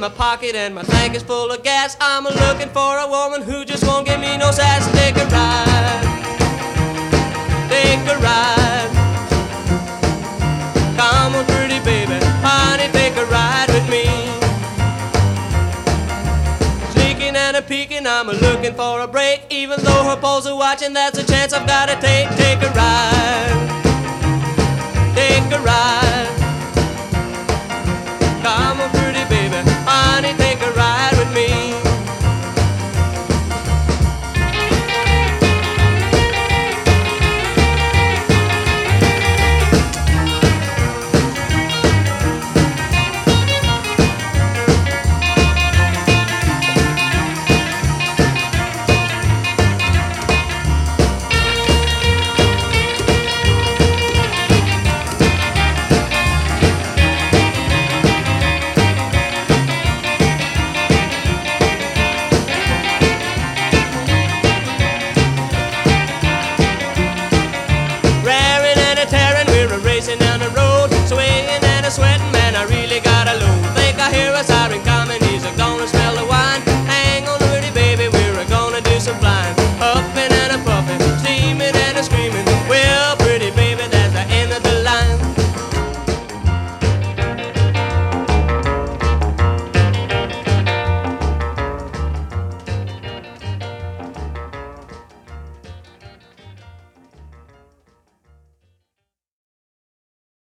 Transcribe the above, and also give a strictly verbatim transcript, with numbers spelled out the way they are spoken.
my pocket and my tank is full of gas. I'm looking for a woman who just won't give me no sass. Take a ride, take a ride. Come on, pretty baby, honey, take a ride with me. Sneaking and a peeking, I'm looking for a break. Even though her poles are watching, that's a chance I've gotta take. Take a ride, take a ride. Come on, pretty baby, honey, take a ride with me.